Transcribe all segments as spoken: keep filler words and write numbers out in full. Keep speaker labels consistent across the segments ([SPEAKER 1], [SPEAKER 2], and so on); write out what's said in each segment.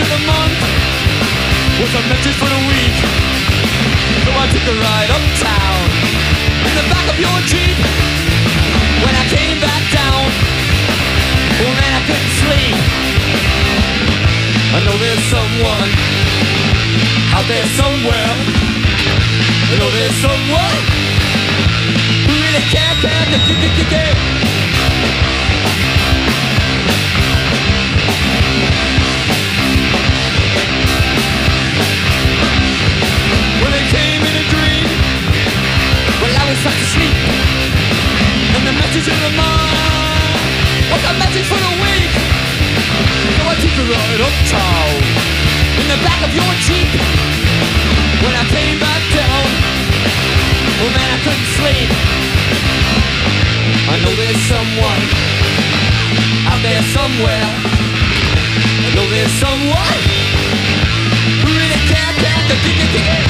[SPEAKER 1] of the month was a message for the week. So I took a ride uptown in the back of your Jeep. When I came back down, oh man, I couldn't sleep. I know there's someone out there somewhere. I know there's someone who really care, care, care, care, care. Well, it came in a dream while I was fast asleep, and the message in the mind was a message for the weak. So I took a ride uptown in the back of your Jeep. When I came back down, oh man, I couldn't sleep. I know there's someone out there somewhere. I know there's someone who really can't stand the kick it, kick it.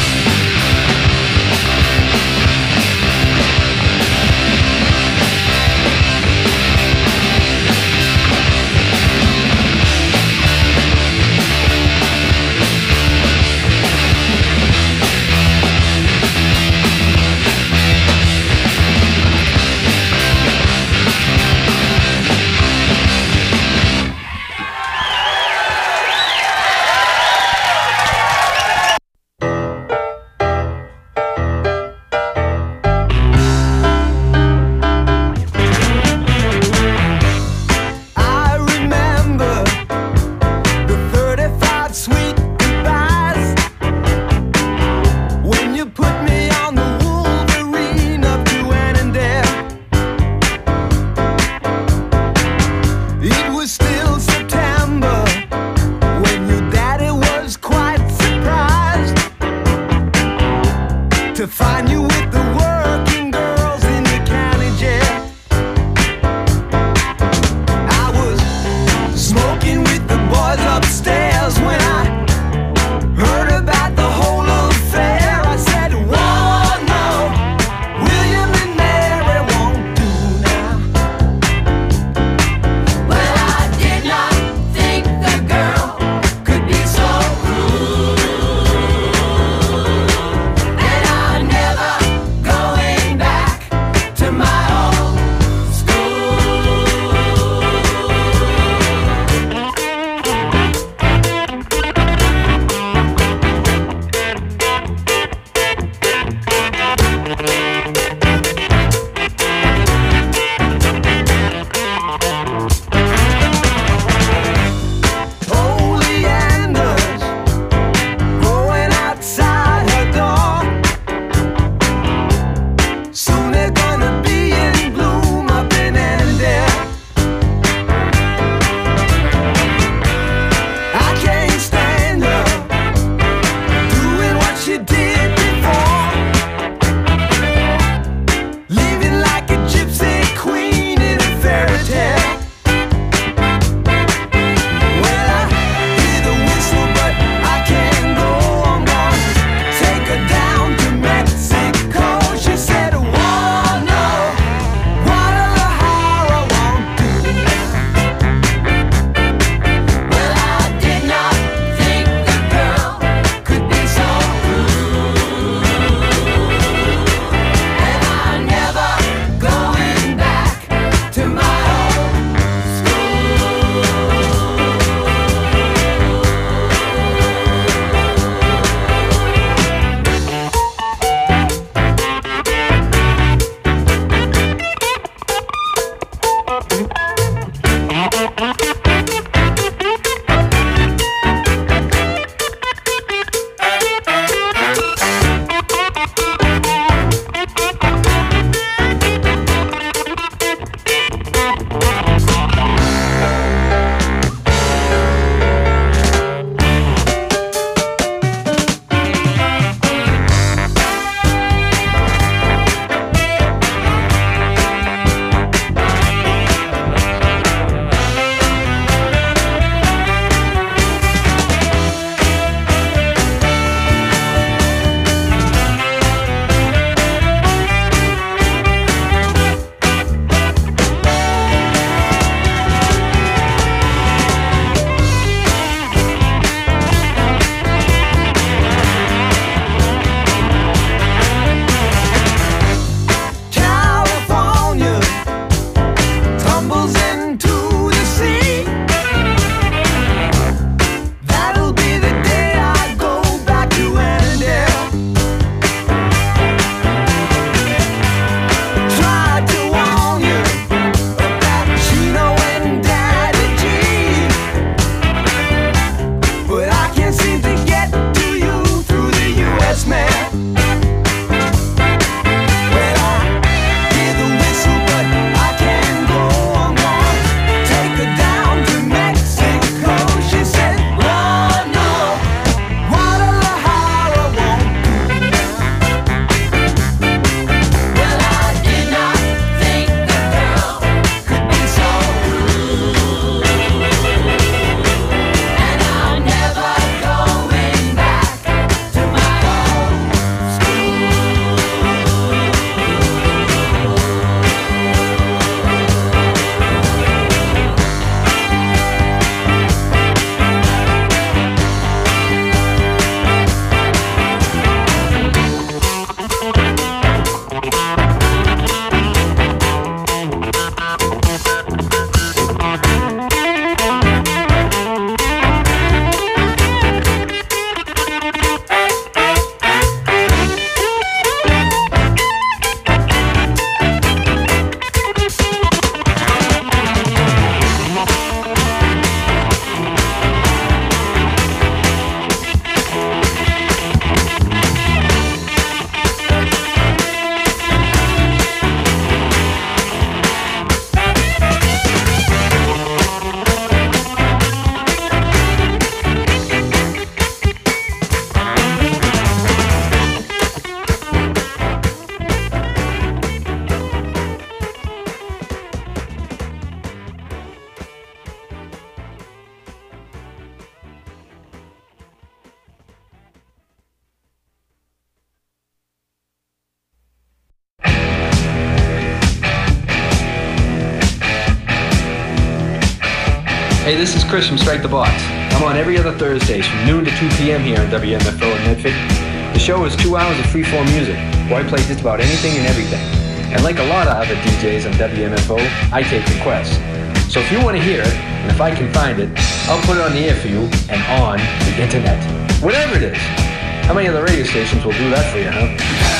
[SPEAKER 2] Hey, this is Chris from Strike the Box. I'm on every other Thursdays from noon to two p.m. here on W M F O in Medford. The show is two hours of free-form music, where I play just about anything and everything. And like a lot of other D Js on W M F O, I take requests. So if you want to hear it, and if I can find it, I'll put it on the air for you and on the internet. Whatever it is. How many other radio stations will do that for you, huh?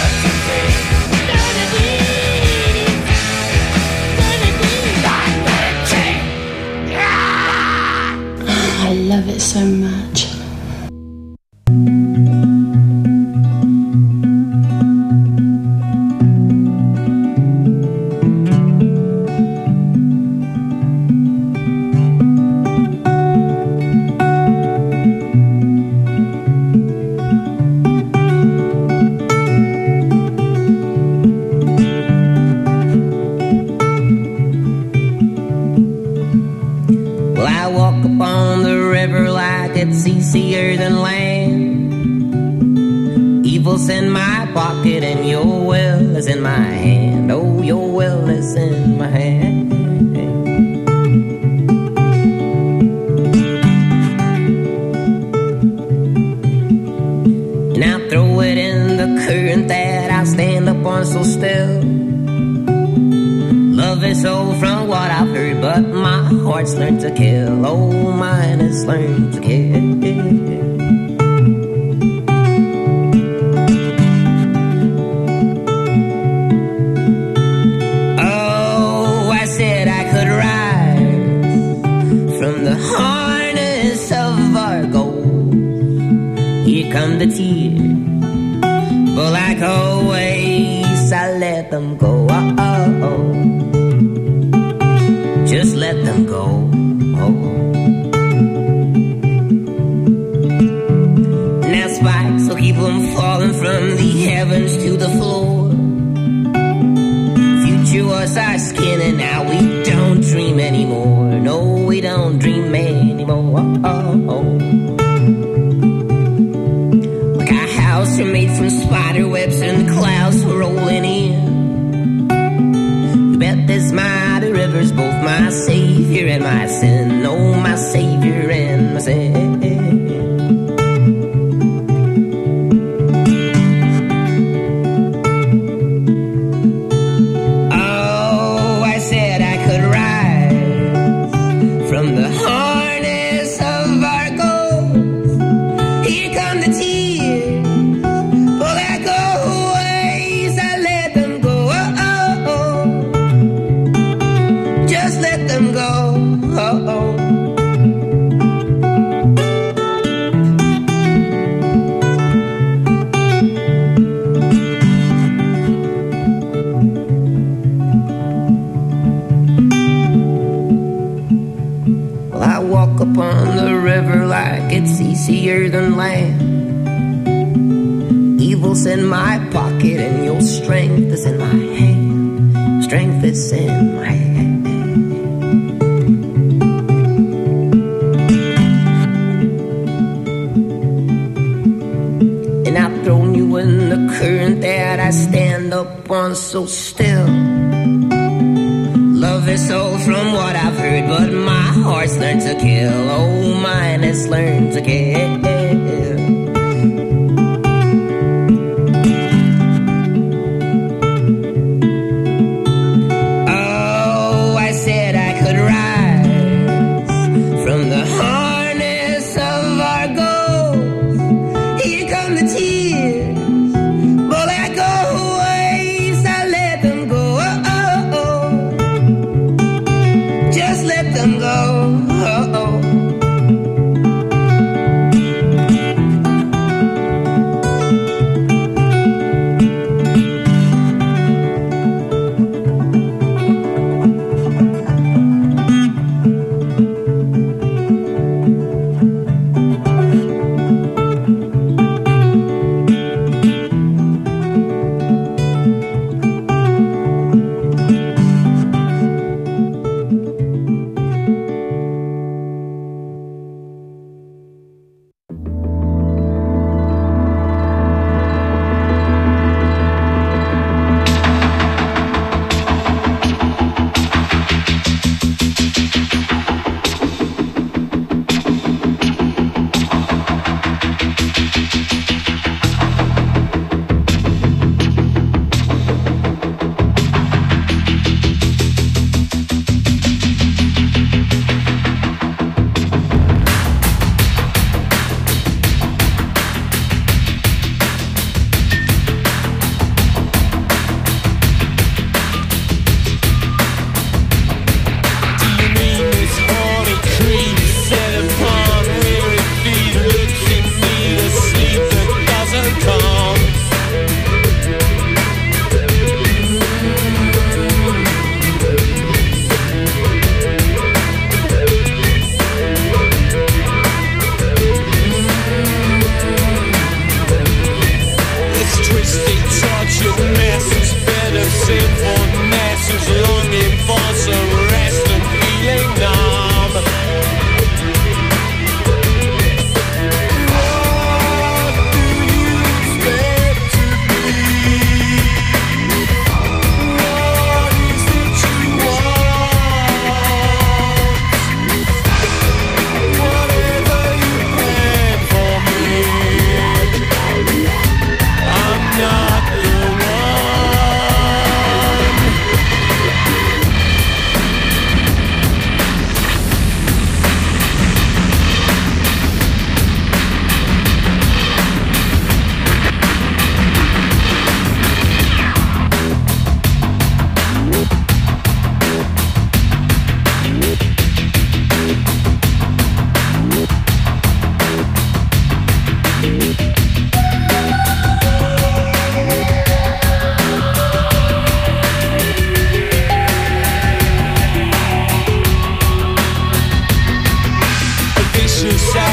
[SPEAKER 3] I love it so much.
[SPEAKER 4] Easier than land. Evil's in my pocket and your will is in my hand. Oh, your will is in my hand. And I'll throw it in the current that I stand up on so still. Love is so from what I've heard, but my heart's learned to kill. Oh, mine has learned to kill. Oh, I said I could rise from the harness of our goals. Here come the tears, but like always, I let them go. Oh, oh, oh. Just let them go. Oh. Now spikes will keep them falling from the heavens to the floor. Future was our skin and now we don't dream anymore. No, we don't dream anymore. Oh, oh, oh. Like our house are made from spider webs and the clouds were rolling in. You bet this mighty river's both my savior and my sin. Oh, my savior and my sin. Oh, I said I could rise from the harness of our goals. Here come the tears, but like always I let them go. Oh, oh, oh. Just let them go. Oh, oh. Well, I walk upon the river like it's easier than land. Evil's in my pocket and your strength is in my hand. Strength is in my hand. And I've thrown you in the current that I stand up on so still. Love is so from what I've heard, but my heart's learned to kill. Oh, mine has learned to kill. Oh, I said I could rise from the harness of our goals. Here come the tears, but like always I let them go. Oh, oh, oh. Just let them go. Oh, oh.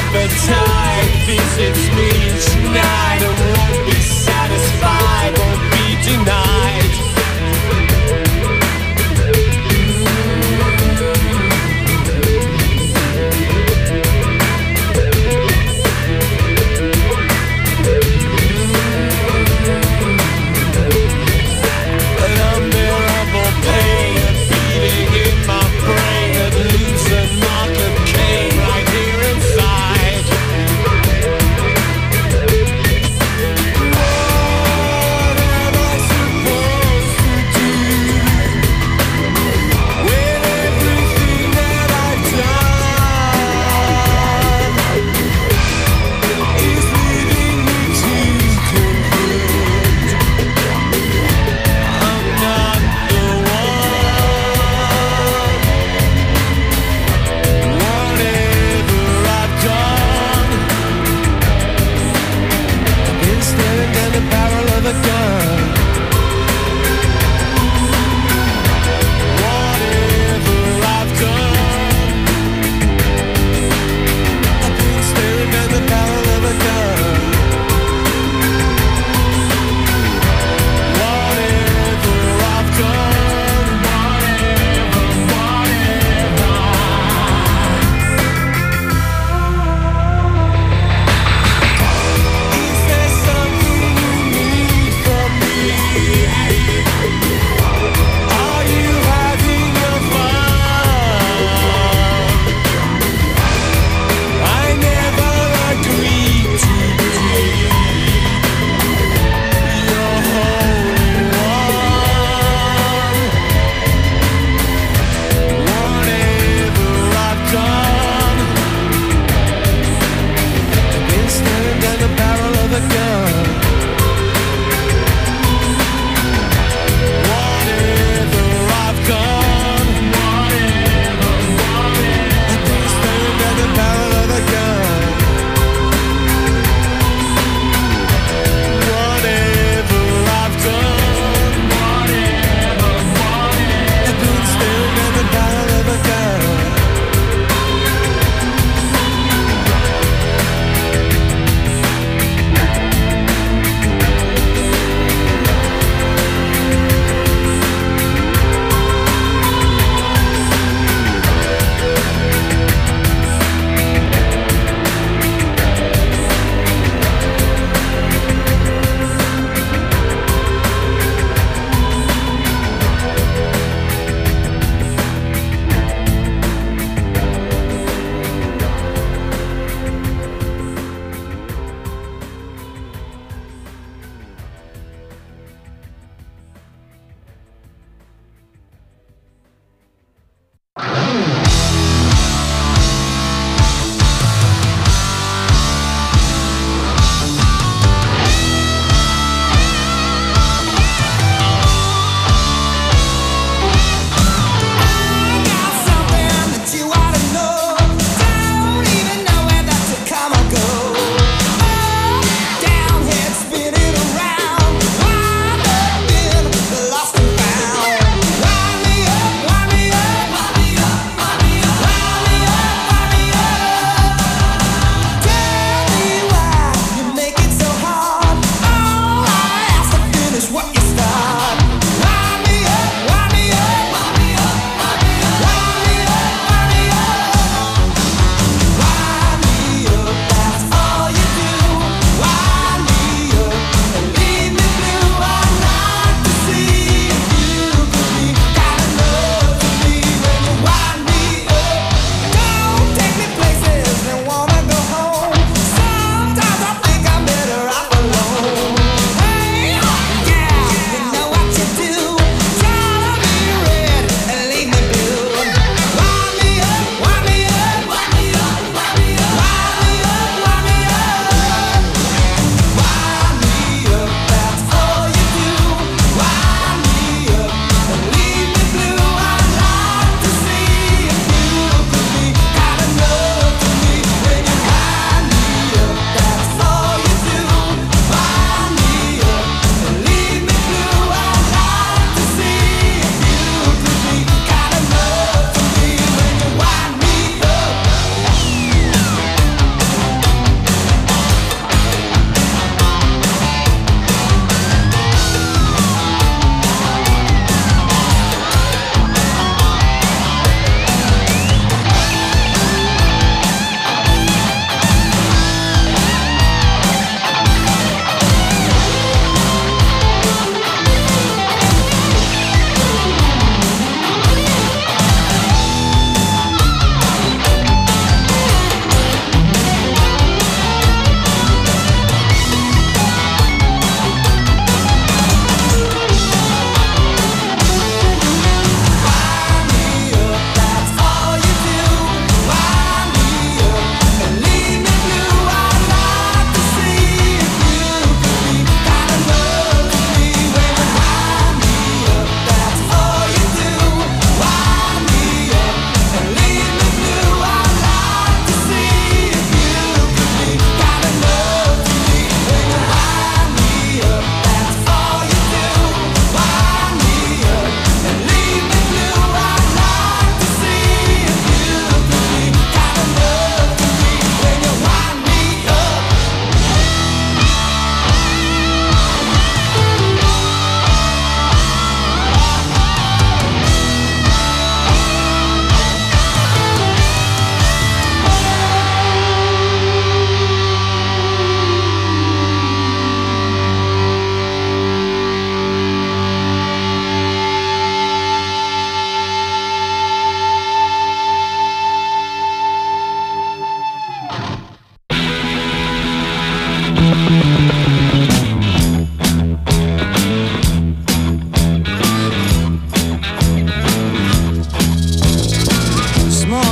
[SPEAKER 1] appetite visits me each night and won't be satisfied, won't be denied. An unbearable pain, a beating in my brain, it leaves a mark of Cain right here inside.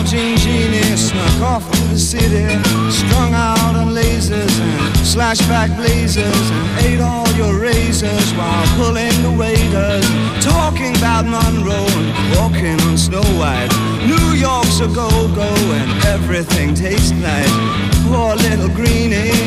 [SPEAKER 5] Jean Genie snuck off to the city, strung out on lasers and slashback blazers, and ate all your razors while pulling the waiters, talking about Monroe and walking on Snow White. New York's a go-go and everything tastes nice. Poor little greenie.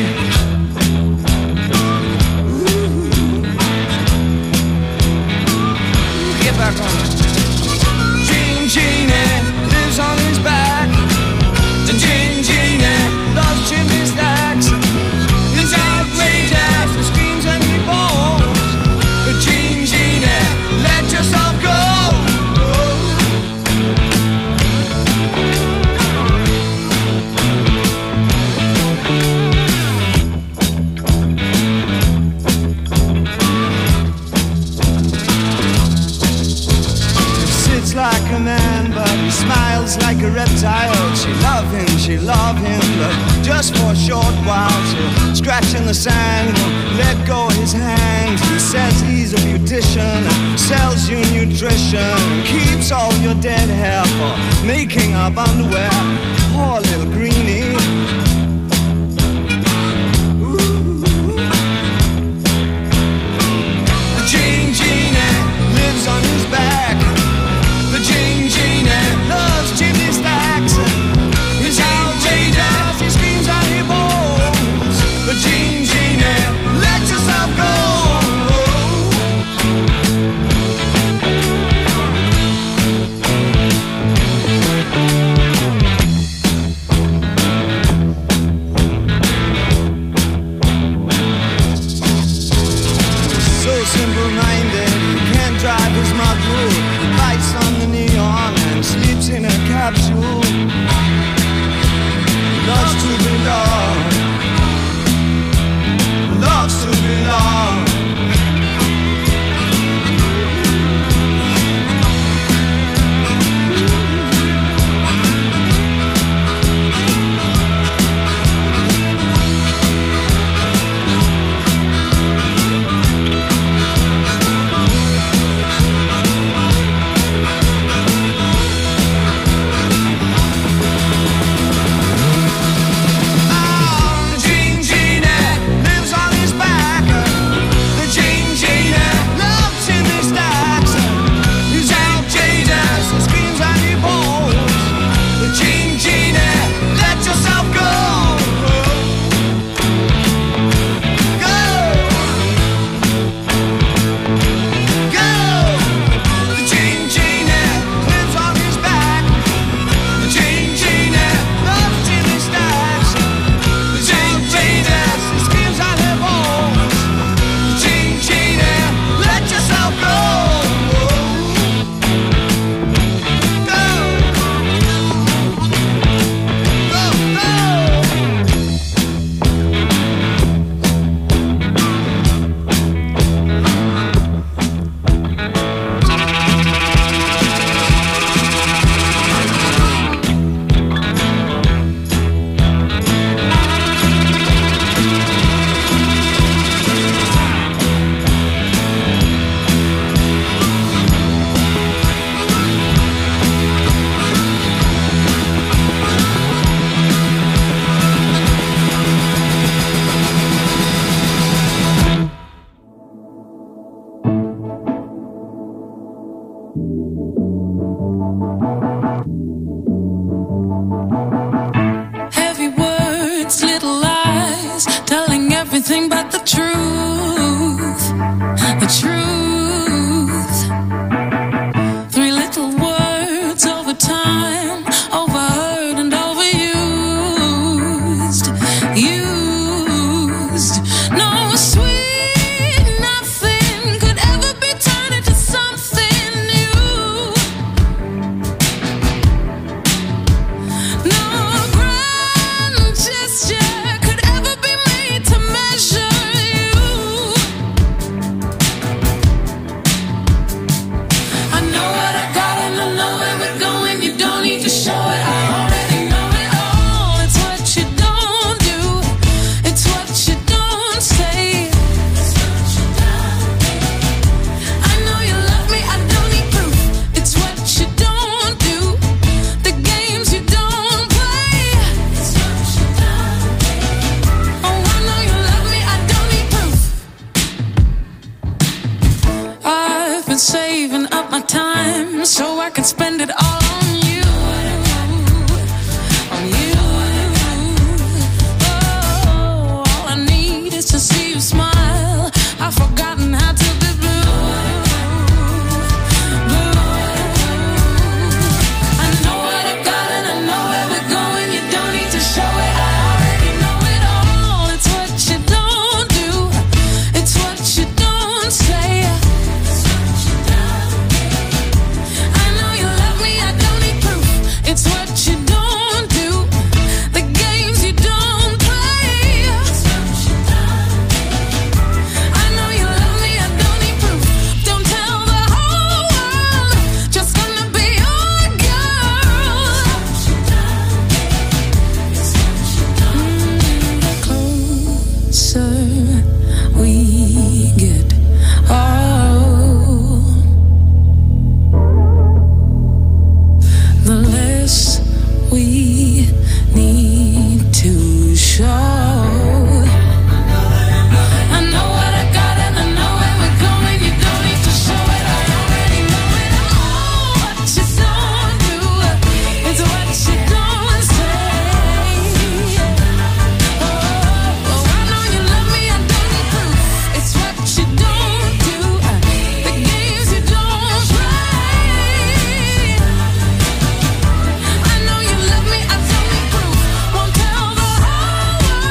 [SPEAKER 5] Get back on it. Jean Genie lives on his back. The Jean Genie loves chimney stacks. He's outrageous, he screams and he bawls. The Jean Genie, let yourself go. Like a man, but he smiles like a reptile. She love him, she love him, but just for a short while. She'll scratch in the sand, let go his hand. He says he's a beautician, sells you nutrition, keeps all your dead hair for making up underwear. Poor little greenie. Ooh. The Jean Genie lives on his back. The Jean Genie loves chimney stacks. He's outrageous, he screams and he bawls. The Jean Genie, let yourself go. So simple-minded, he can't drive his model. Bites on the neon and sleeps in a capsule. Loves to belong. Loves to belong.
[SPEAKER 6] Everything but the truth, the truth. Three little words over time, overheard and overused, used. No sweet nothing could ever be turned into something new. No grand gesture could ever be made to measure you. I can spend it all on you, on you. Oh, all I need is to see you smile. I've forgotten how to be blue, blue. I know what I've got and I know where we're going. You don't need to show it, I already know it all. It's what you don't do, it's what you don't say. I know you love me, I don't need proof. It's what you don't do, the games you don't play. I know you love me, I don't need proof. Don't tell the whole world, just gonna be your girl. Mm, the closer we get, oh, the less we need to show. I know what I got and I know where we're going. You don't need to show it, I already know it all. What you don't do, it's what you don't say. Oh, oh, I know you love me, I don't need proof. It's what you don't do, the games you don't play. I know you love me, I don't need proof. Won't tell the whole world,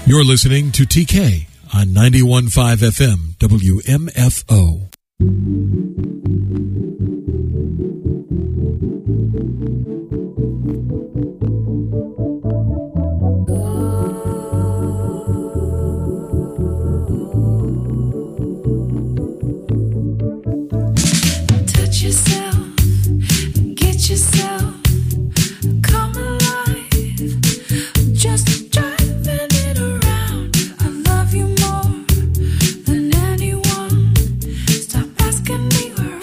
[SPEAKER 7] You're listening to T K on ninety-one point five F M W M F O.
[SPEAKER 6] Touch yourself, get yourself, come alive, just driving it around. I love you more than anyone. Stop asking me where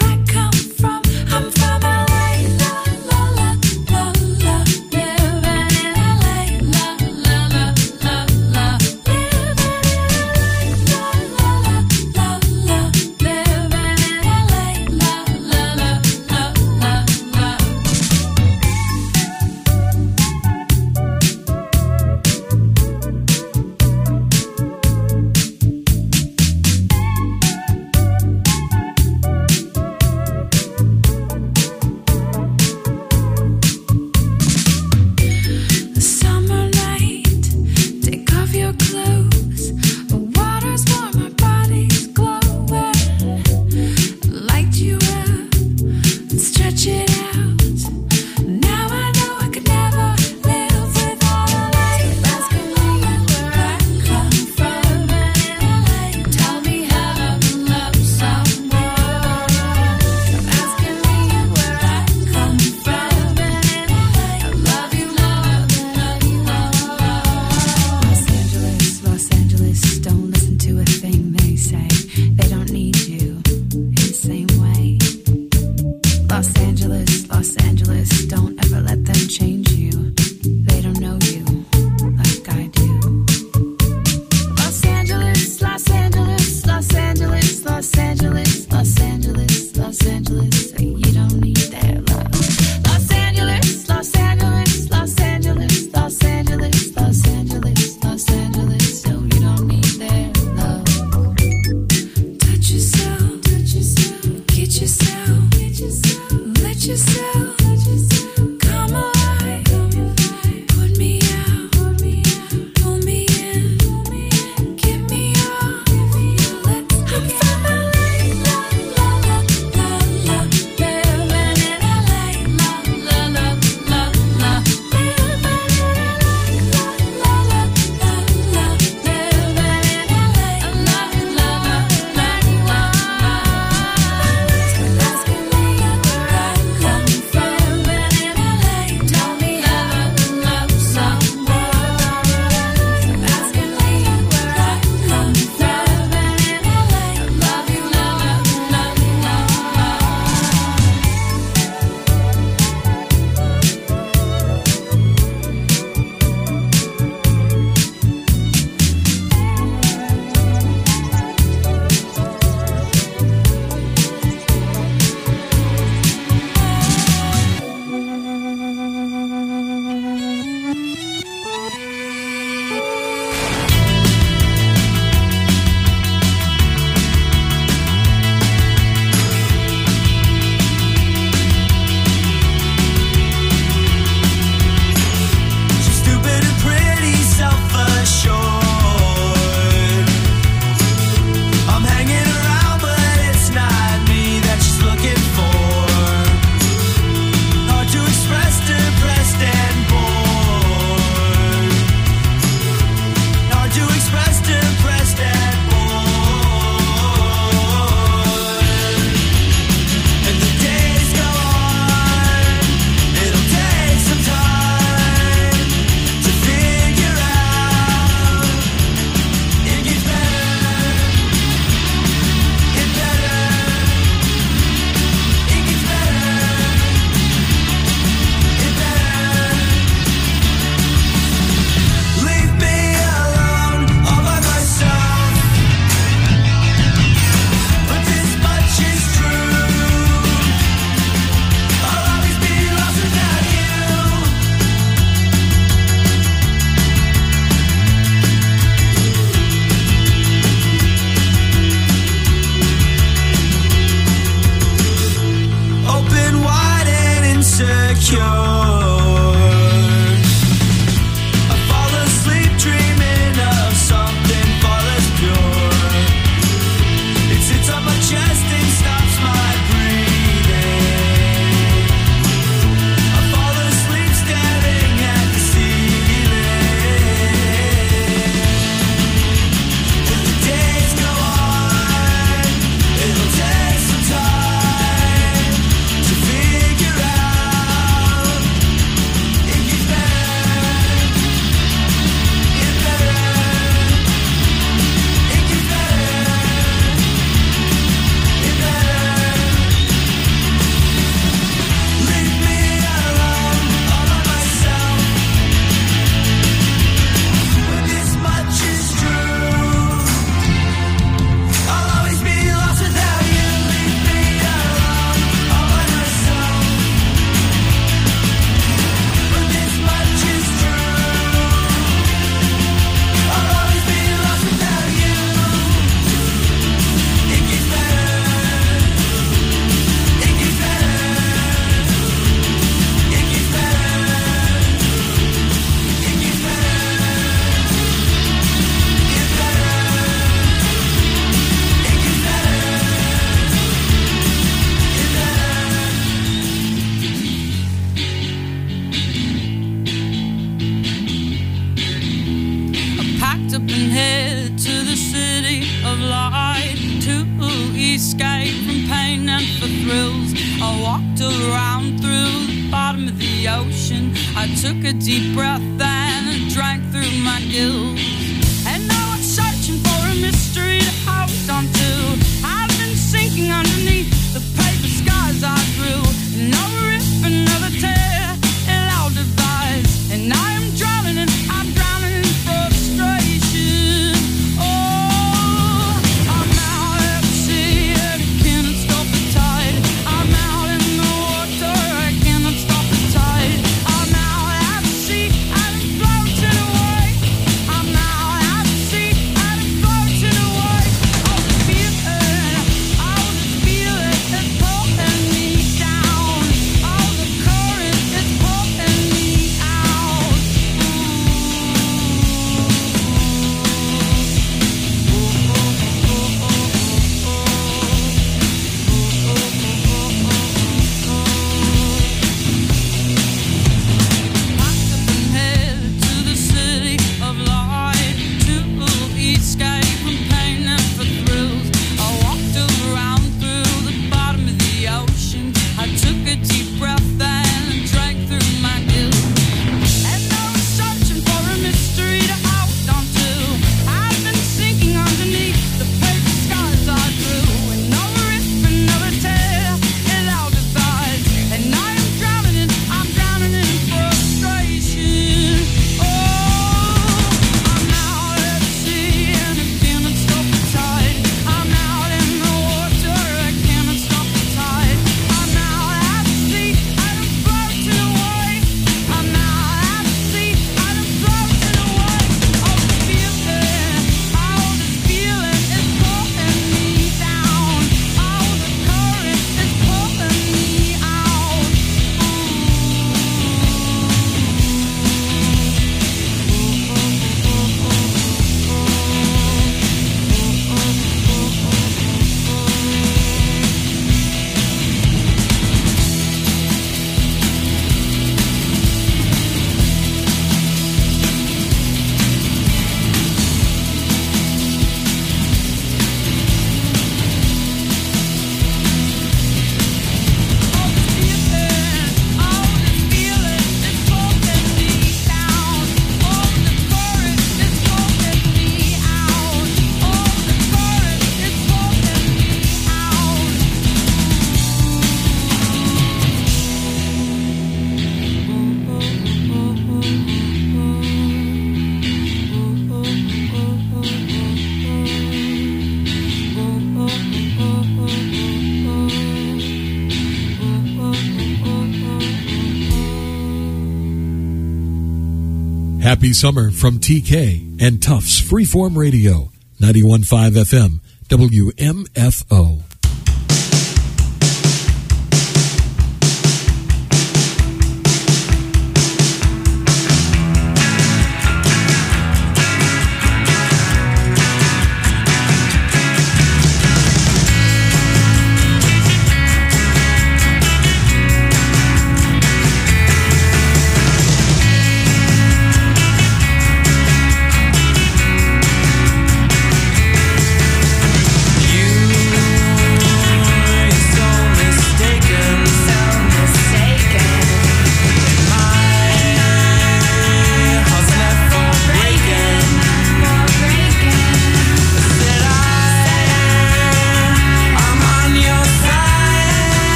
[SPEAKER 6] escape from pain and for thrills. I walked around through the bottom of the ocean. I took a deep breath and drank through my gills. And now I'm searching for a mystery to hold on to. I've been sinking underneath the paper skies I drew. Another rip, another tear, it all divides. And I am drowning in, I'm drowning in frustration. Oh, I'm out at sea and I cannot stop the tide. I'm out in the water, I cannot stop the tide. I'm out at sea and I'm floating away. I'm out at sea and I'm floating away. Oh, the feeling, oh, the feeling is pulling me down. Oh, the current is pulling me out. Packed up and headed to the city of light, to escape from pain and for thrills. I walked around through the bottom of the ocean. I took a deep breath and drank through my gills. And I was searching for a mystery to hold on to. I've been sinking underneath the paper skies I drew. Another rip, another tear, it all divides. And I am drowning in, I'm drowning in frustration. Oh, I'm out at sea and I cannot stop the tide. I'm out in the water, I cannot stop the tide. I'm out at sea and I'm floating away. I'm out at sea and I'm floating away. Oh, the feeling, oh, the feeling is pulling me down. Oh, the current is pulling me out.
[SPEAKER 7] Happy summer from T K and Tufts Freeform Radio, ninety-one point five F M, W M F O.